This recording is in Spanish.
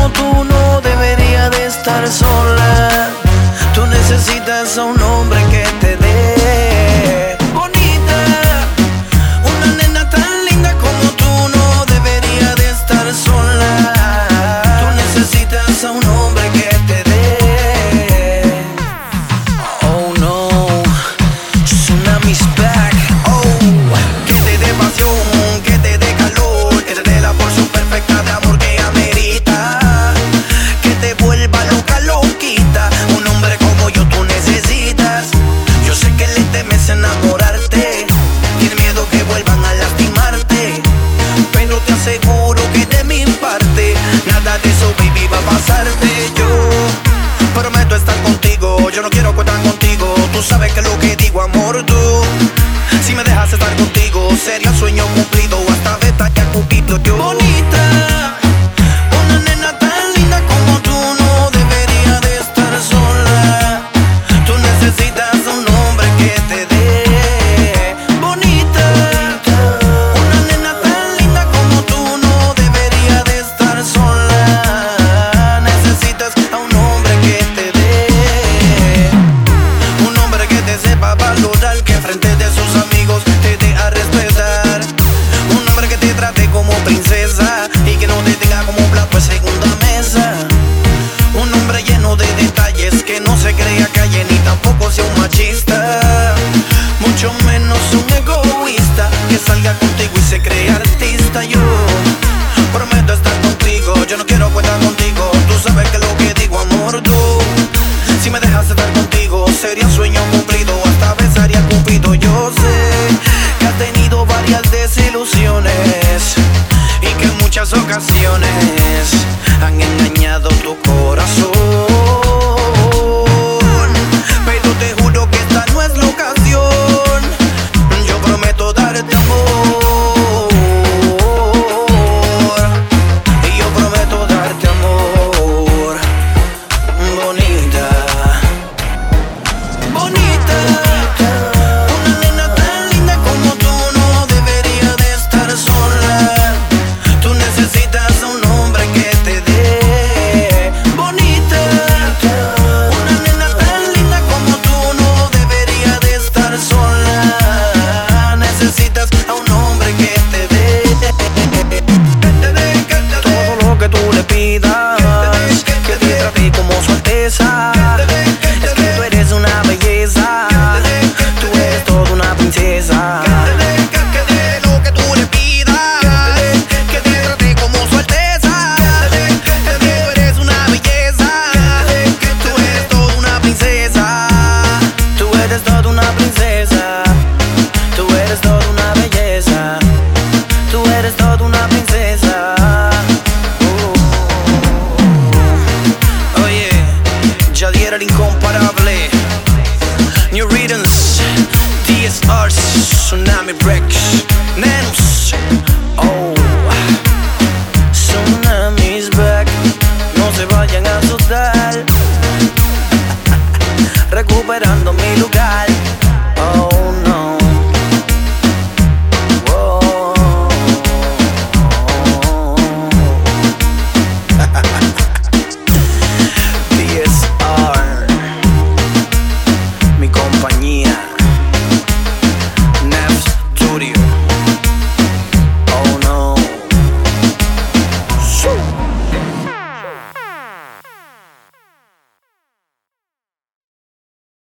como tú no debería de estar sola. Tú necesitas a un hombre que te dé bonita. Una nena tan linda como tú no debería de estar sola. Tú necesitas a un hombre que te dé. Oh no, Tsunami's back. Oh, que te dé pasión, que te dé calor, que te dé la porción perfecta de amor que amerita, que te vuelva loca, loquita. Un hombre como yo tú necesitas. Yo sé que le temes enamorarte, tienes miedo que vuelvan a lastimarte, pero te aseguro que de mi parte nada de eso, baby, va a pasarte. Yo prometo estar contigo, yo no quiero contar contigo. Tú sabes que lo que digo, amor, tú, si me dejas estar contigo, sería sueño cumplido. Hasta veta que ha cumplido yo. Bonita, una nena tan linda como tú no debería de estar sola. Tú necesitas un hombre que te dé bonita. Una nena tan linda como tú no debería de estar sola. Necesitas a un hombre que te dé, un hombre que te sepa valorar, que frente de sus amigos te dé a respetar. Un hombre que te trate como princesa y que no te tenga como un plato de segunda mesa. Un hombre lleno de detalles, que no se crea calle ni tampoco sea un machista, mucho menos un egoísta, que salga contigo y se crea artista. Yo prometo estar contigo, yo no quiero contar contigo. Tú sabes que lo que digo, amor, tú, si me dejas estar contigo, sería sueño cumplido. Hasta besaría Cupido. Yo sé que has tenido varias desilusiones y que en muchas ocasiones han engañado tu corazón, pero te juro que esta no es la ocasión. Yo prometo darte amor, y yo prometo darte amor. Bonita, bonita, una nena tan linda como tú no debería de estar sola. Tú necesitas a un hombre que te dé bonita. Una nena tan linda como tú no debería de estar sola. Necesitas a un hombre que te dé todo lo que tú le pidas, que te trate como su alteza. Es que tú eres una belleza, tú eres toda una princesa. Que te lo que tú le pidas, que te trate como su alteza. Es que tú eres una belleza, tú eres toda una princesa. Tú eres toda una princesa, tú eres toda una belleza, tú eres toda una princesa. Oye, Yadier el incomparable, New Rhythms, DSR, Tsunami Rex, Nenus. Oh, Tsunami's back, no se vayan a asustar. Recuperando mi lugar.